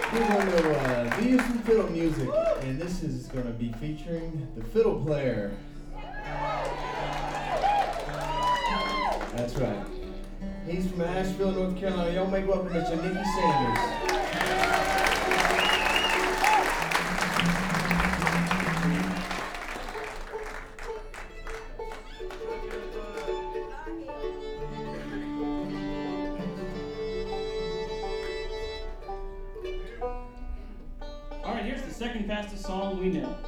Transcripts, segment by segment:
We're going to do you some fiddle music, and this is going to be featuring the fiddle player. That's right. He's from Asheville, North Carolina. Y'all make welcome Mr. Nicky Sanders. All right, here's the second fastest song we know.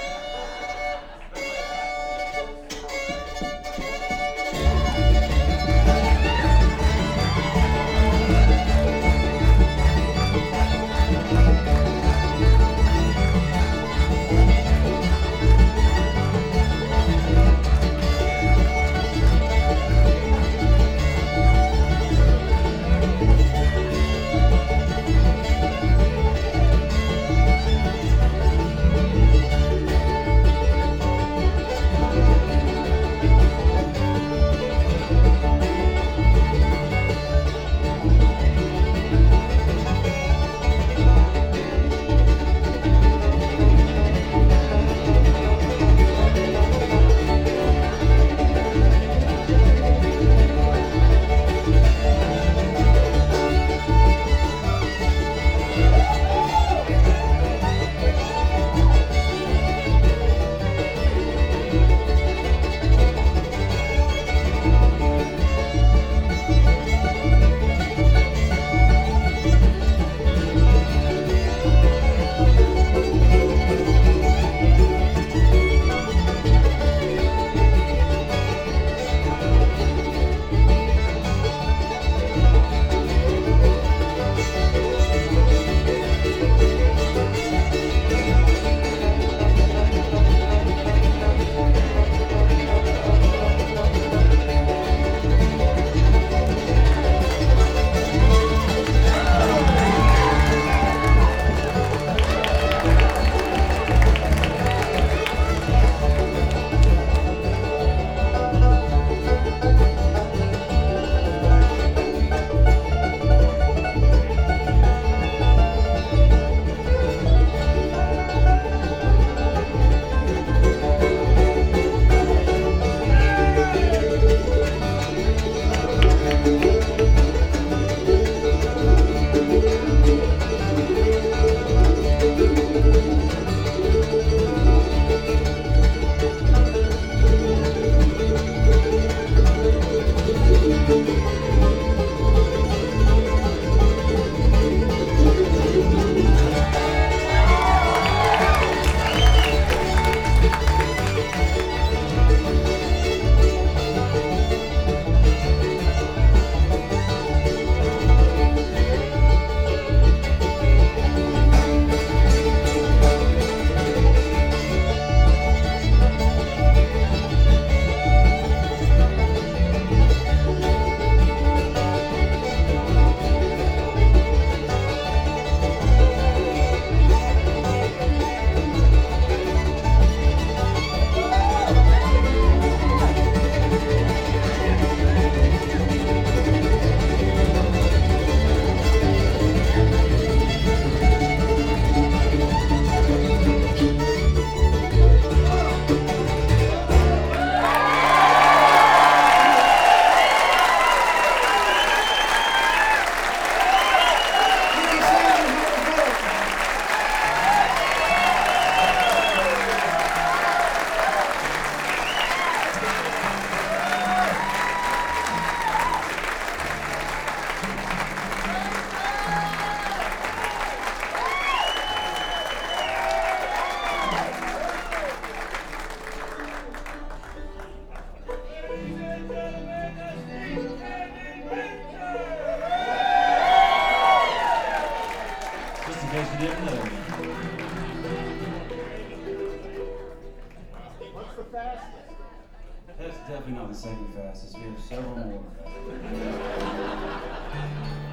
What's the fastest? That's definitely not the second fastest. We have several more.